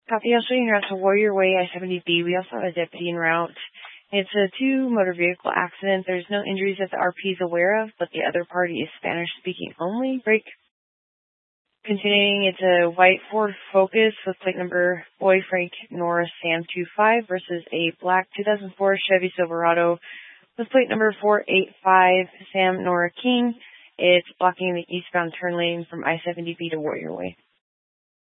Copy, I'll show you route to Warrior Way, I-70B. We also have a deputy en route. It's a two-motor vehicle accident. There's no injuries that the RP is aware of, but the other party is Spanish-speaking only. Break. Continuing, it's a white Ford Focus with plate number Boy Frank Nora Sam 25 versus a black 2004 Chevy Silverado with plate number 485 Sam Nora King. It's blocking the eastbound turn lane from I-70B to Warrior Way.